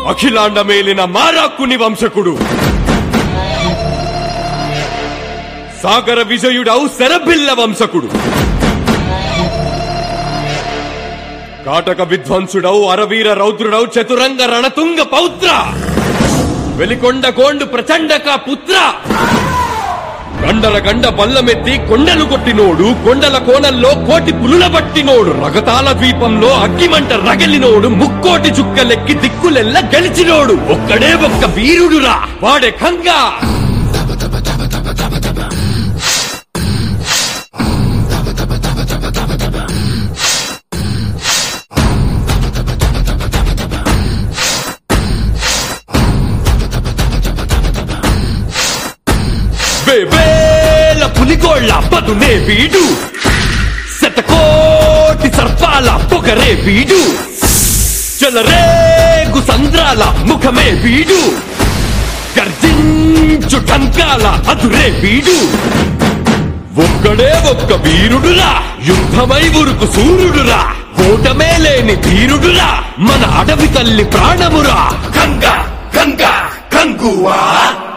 అఖిలాండమేలిన మారాక్కుని వంశకుడు, సాగర విజయుడవు శరభిల్ల వంశకుడు, కాటక విధ్వంసుడవు అరవీర రౌద్రుడవు చతురంగ రణతుంగ పౌత్ర, వెలికొండ కోండు ప్రచండక పుత్ర, గండల గండ బల్లమెత్తి కొండలు కొట్టినోడు, కొండల కోణల్లో కోటి పులుల బట్టినోడు, రగతాల ద్వీపంలో అగ్గిమంట రగిలినోడు, ముక్కోటి చుక్కలెక్కి దిక్కులెల్ల గెలిచినోడు, ఒక్కడే ఒక్క వీరుడురా వాడే ఖంగా. వేల పులిగోళ్ల పదునే వీడు, శతకోటి సర్పాల పొగరే వీడు, చెలరేగు సంద్రాల ముఖమే వీడు, గర్జించు టంకాల అదురే వీడు, ఒక్కడే ఒక్క వీరుడురా యుద్ధమై ఉరుకు సూర్యుడురా, ఓటమే లేని ధీరుడురా మన అడవి తల్లి ప్రాణమురా. కంగా కంగా కంగువా.